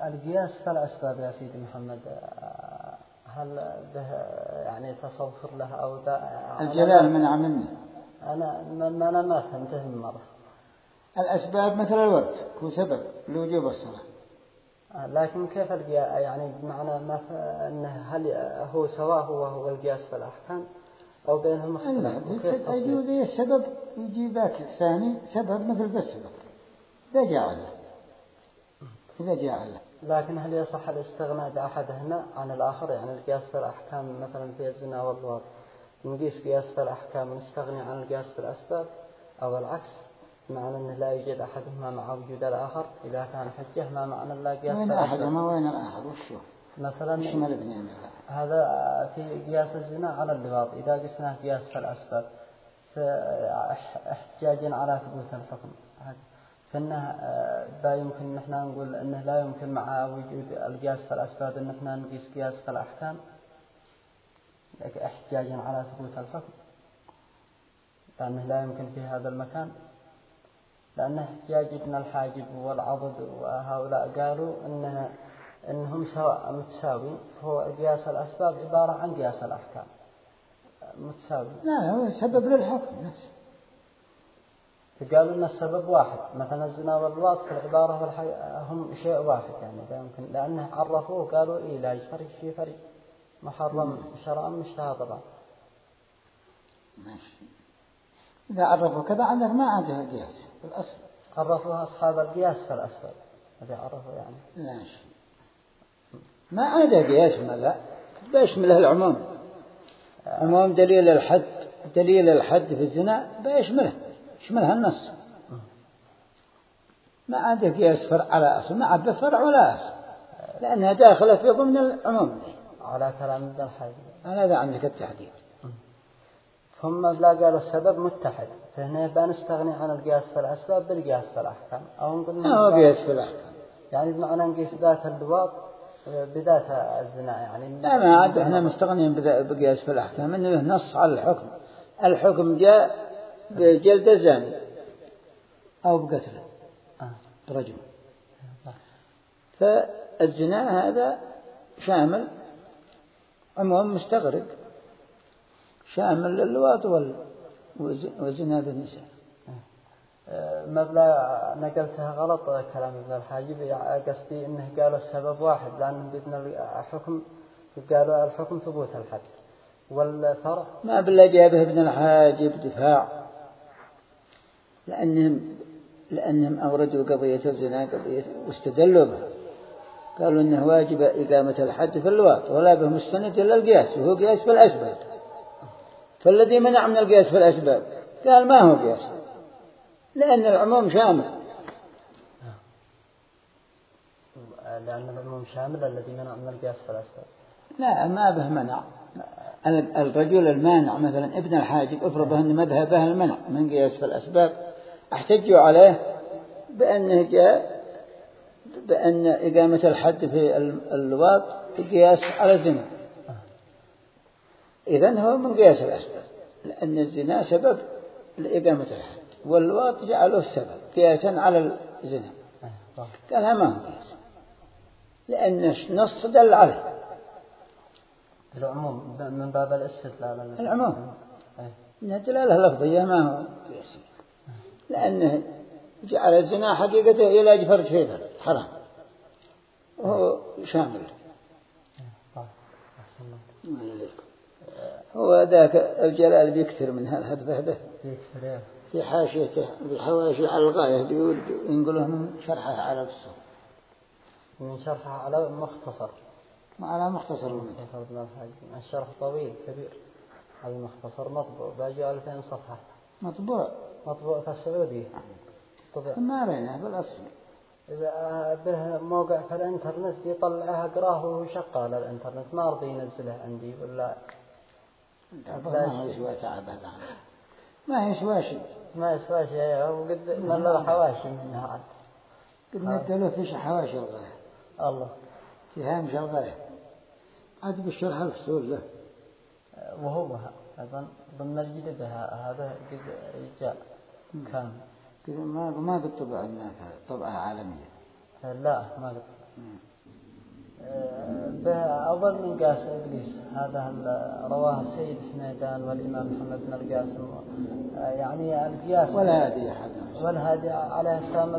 القياس فالأسباب يا سيدي محمد، هل به يعني تصوفر له أو الجلال منع مني. أنا ما فهمته من مرة. الأسباب مثل الوقت هو سبب لوجوب الصلاة. لكن كيف القياس يعني بمعنى ما أنه هل هو سواء وهو القياس في الأحكام أو بينهم اختلاف؟ يجوز السبب يجي ذاك الثاني سبب مثل ذا السبب إذا جاء له. لكن هل يصح الاستغناء بأحدهما عن الآخر؟ يعني القياس في الأحكام مثلا في الزنا واللواط نقيس قياس في الأحكام نستغني عن القياس في الأسباب، أو العكس معنى أنه لا يوجد أحدهما مع وجود الآخر إذا كان حجة ما معنى لا قياس في الأسباب؟ وين أحدهما وين الآخر وشو مثلا هذا في قياس الزنا على اللواط إذا قسناه قياس في الأسباب احتجاجا على ثبوت الحكم، فإنه لا يمكن نحن نقول أنه لا يمكن مع وجود القياس في الأسباب أن نحن نقيس قياس في الأحكام احتجاجا على ثبوت الحكم، لأنه لا يمكن في هذا المكان، لأنه احتجاج ابن الحاجب والعضد وهؤلاء قالوا إنهم سواء متساوي، فهو قياس الأسباب عبارة عن قياس الأحكام متساوي. لا هو سبب للحكم نفسه. فقالوا إن السبب واحد، مثلا الزنا واللواط في العبارة هم شيء واحد، يعني لا يمكن، لأنه عرفوه قالوا إيه لا يفرق في فرق محرم شرعا مشتهى طبعا. ماشي. إذا عرفوا كذا عندك ما عندها قياس في الأصل. عرفوها أصحاب القياس في الأسباب إذا عرفوا يعني. ماشي. ما عندها قياس لا بيشملها العموم. عموم دليل الحد في الزنا يشملها النص. ما عنده قياس فرع على أصل، ما عبه فرع ولا أصل، لأنها داخلة في ضمن العموم على كلام ابن الحاجب. هذا عندك التحديد. ثم بلا قالوا السبب متحد، فهنا بنستغني عن القياس في الأسباب بالقياس في الأحكام، أو نقول هو قياس في الأحكام، يعني بمعنى نقيس ذات اللواط بذات الزنا يعني. لا ما عاد احنا مستغنين بقياس في الأحكام، إنه نص على الحكم جاء بجلد الزاني أو بقتله رجل، فالزنا هذا شامل عموم مستغرق شامل للواط والزنا بالنساء. مبلغ نقلتها غلط كلام ابن الحاجب، قصدي إنه قالوا السبب واحد لأن بابن الحكم قالوا الحكم ثبوت الحد والفرع ما بالله جابه ابن الحاجب دفاع، لأنهم أوردوا قضية الزنا واستدلوا بها، قالوا إنه واجب إقامة الحد في اللواط ولا به مستند إلا القياس، وهو قياس في الأسباب، فالذي منع من القياس في الأسباب قال ما هو قياس لأن العموم شامل. لأن العموم شامل الذي منع من القياس في الأسباب. لا ما به منع. الرجل المانع مثلا ابن الحاجب افرض أن مذهبه المنع من قياس في الأسباب، احتجوا عليه بأن إقامة الحد في اللواط قياس على الزنا، إذن هو من قياس الأسباب، لأن الزنا سبب لإقامة الحد واللواط جعله السبب قياسا على الزنا، قال ما هو قياس لأن النص دل عليه. العموم من باب الاستدلال. العموم إنها دلالة لفظية ما هو قياس، لأنه جعل الزنا حقيقته علاج فرج فيه حرام وهو شامل. هو ذاك الجلال بيكثر من هذا في حاشيته بالحواشي على الغاية بيقول ينقله من شرحه على الصوم، من شرحه على مختصر على مختصر ابن الحاج. الشرح طويل كبير، هذا مختصر مطبوع باقي 2000 صفحة مطبوع في السعودية طبع. ما رأينا بالأصل إذا به موقع في الإنترنت بيطلعها قراه وهو شغال الإنترنت ما رضي ينزله عندي ولا ما يسوى تعب هذا، ما يسوى شيء وقد ملل حواشي منها عاد قد ندلوا فيش حواشي الغاية الله في هامش الغاية عاد بالشرح الفصول له، وهو أيضا ضمن الجديد هذا قد جاء كان ما قد طبع الناس طبعة عالمية. لا ما قد أول من قاس إبليس هذا رواه السيد حميدان والإمام محمد بن القاسم يعني القياس والهادي عليه السلام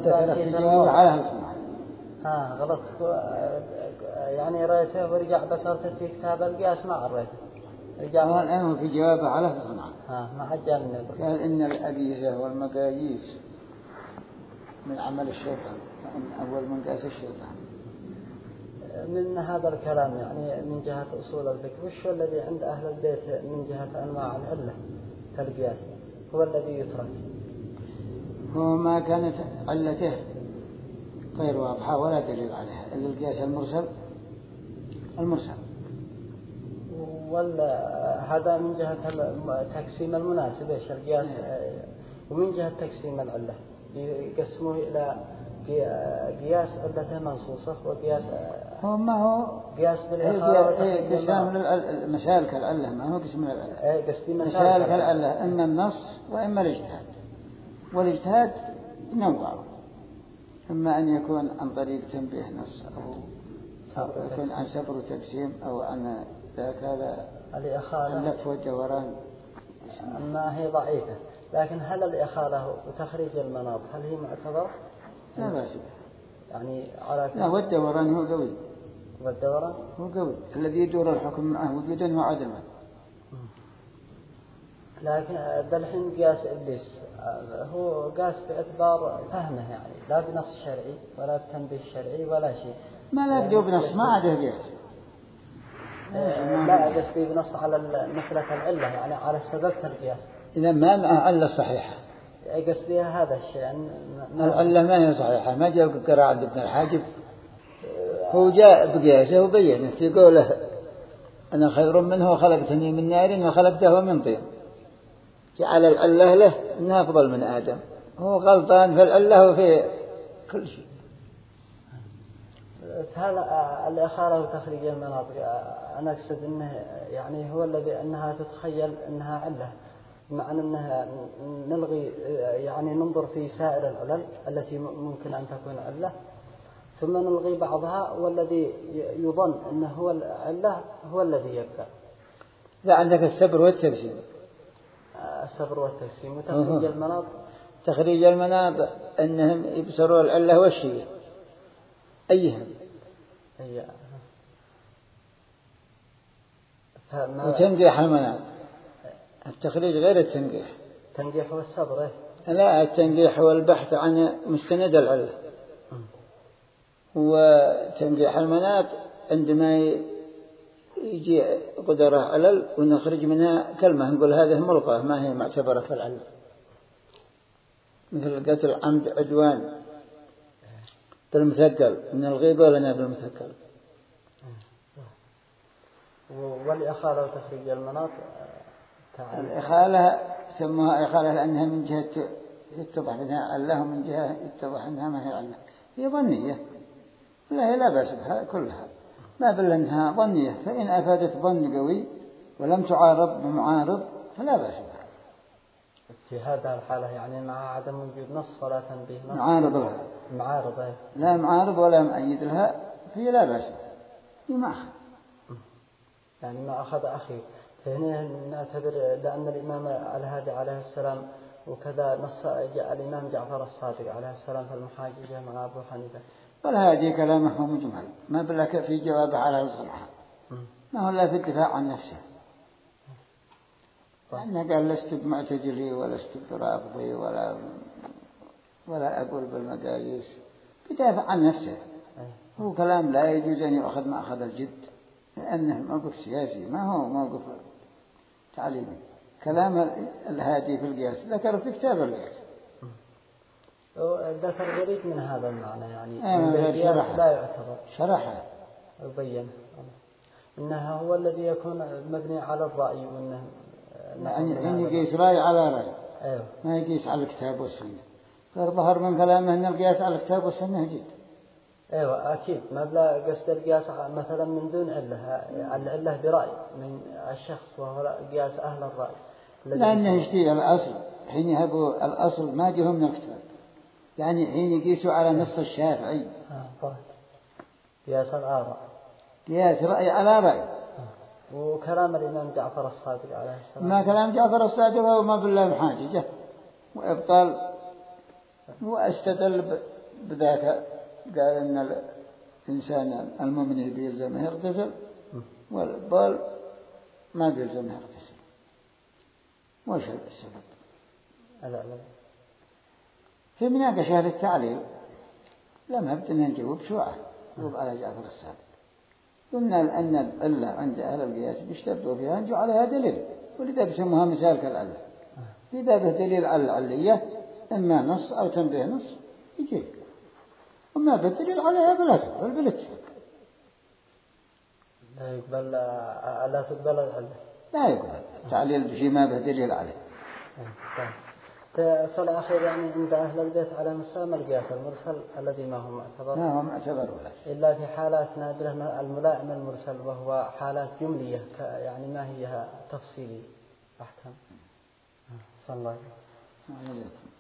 غلط يعني رأيته ورجع بصرته في كتاب القياس ما عرفته رجع الآن في جوابه على صنعاء ما عجلني قال إن الأقيسة والمقاييس من عمل الشيطان فإن أول من قاس الشيطان من هذا الكلام يعني من جهة أصول الفقه وش الذي عند أهل البيت من جهة أنواع العلة كالقياس هو الذي يترك هو ما كانت علته غير واضحة ولا دليل عليها إلا القياس المرسل هذا من جهة تقسيم المناسب إيش القياس ومن جهة تقسيم العلة يقسموه إلى قياس علته منصوصة وقياس هو ما هو قياس بالإخارة قسم المسالك العلة ما هو قسم العلة قسم مسالك العلة إما النص وإما الاجتهاد والاجتهاد نوع إما أن يكون عن طريق تنبيه نص أو يكون عن سبر وتقسيم أو عن ذاك هذا اللف والدوران أما هي ضعيفة لكن هل الإخالة وتخريج المناط هل هي معتبر؟ لا بأس يعني على لا والدوران هو قوي والدوران هو قوي الذي يدور الحكم معه وجودا وعدما لكن بالحين قياس إبليس هو قاس باعتبار فهمه يعني لا بنص شرعي ولا بتنبيه شرعي ولا شيء ما لا يبدو بنص ما عاد قياس لا قصدي بنص على مسألة العلة يعني على السبب القياس إذا ما مع علة صحيحة قصدي هذا الشيء يعني العلة ما هي صحيحة ما جاء قراءة ابن الحاجب هو جاء بقياسه وبينه في قوله أنا خير منه وخلقتني من نار وخلقته من طين جعل العلة له إنها أفضل من آدم هو غلطان في العلة وفي كل شيء هذا الإخارة وتخريج المناطق أنا أقصد أنه يعني هو الذي أنها تتخيل أنها علة مع أنها نلغي يعني ننظر في سائر العلل التي ممكن أن تكون علة ثم نلغي بعضها والذي يظن أنه هو العلة هو الذي يبقى لا عندك السبر والتقسيم السبر والتقسيم وتخريج المناط تخريج المناط أنهم يبصروا العلة والشيء أيهم وتنقيح المناط التخريج غير التنقيح التنقيح والصبر لا التنقيح هو البحث عن مستند العلة وتنقيح المناط عندما يجي قدرة علل ونخرج منها كلمة نقول هذه ملغة ما هي معتبرة في العلة مثل قتل عمد عدوان بالمثقل نلغي قولنا بالمثقل والإخالة وتخريج المناط الإخالة سموها إخالة لأنها من جهة يتضح منها علة ومن جهة يتضح أنها ما هي علة هي ظنية ولا هي لا بأس بها كلها ما بل أنها ظنية فإن أفادت ظن قوي ولم تعارض بمعارض فلا بأس بها في هذا الحالة يعني مع عدم وجود نص ولا تنبيه نص معارض لها معارضة لا معارض ولا مؤيد لها فهي لا بأس بها هي ما أخذ يعني ما أخذ أخي فهنا نعتبر لأن الإمام الهادي عليه السلام وكذا نص الإمام جعفر الصادق عليه السلام في المحاججة مع أبو حنيفة والهادي كلامه مجمل ما بلك في جوابه على الصلحة ما هو إلا في الدفاع عن نفسه لأنه قال لست بمعتجلي ولست برافضي ولا أقول بالمقاييس يدافع عن نفسه هو كلام لا يجوز أن يأخذ ما أخذ الجد لأنه موقف سياسي ما هو موقف تعليمي كلام الهادي في القياس ذكر في كتاب القياس ذكر قريب من هذا المعنى يعني لا يعتبر شرحه يبين إنها هو الذي يكون مبني على الرأي وإنه يعني يقيس رأي على رأي أيوه. ما يقيس على الكتاب والسنة فظهر من كلامه أن القياس على الكتاب والسنة جيد أيوة أكيد ما بلا قصد القياس مثلا من دون علة العلة برأي من الشخص وهو قياس أهل الرأي لأنه يشتي الأصل حين يهبوا الأصل ما جه من الكتاب يعني حين يقيسوا على نص الشافعي طيب قياس الآراء قياس رأي على رأي. وكلام الإمام جعفر الصادق عليه السلام ما كلام جعفر الصادق هو ما بالله محاججة وإبطال. واستدل بذاك قال إن الإنسان المؤمن اللي بيلزمه يغتسل والضال ما بيلزمه يغتسل. وش السبب؟ لا. في مناقشة للتعليل لما بدنا نجاوب شوعة نجاوب على جعفر الصادق. قلنا أن العلة عند أهل القياس بيشترطوا فيها نجوا عليها دليل، ولذا بيسموها مثال كالعلة. إذا به دليل على العلية إما نص أو تنبيه نص يجي، وما بدليل عليها فلا تقبل بالاتفاق. لا تقبل العلة. لا يقبل تعليل بشيء ما به دليل عليه. فالأخير يعني عند أهل البيت على مسام القياس المرسل الذي ما هو معتبر. ما هو معتبر ولا شيء. إلا في حالات نادرة الملائم المرسل، وهو حالات جملية يعني ما هي تفصيلي أحكام. صلى الله عليه وسلم.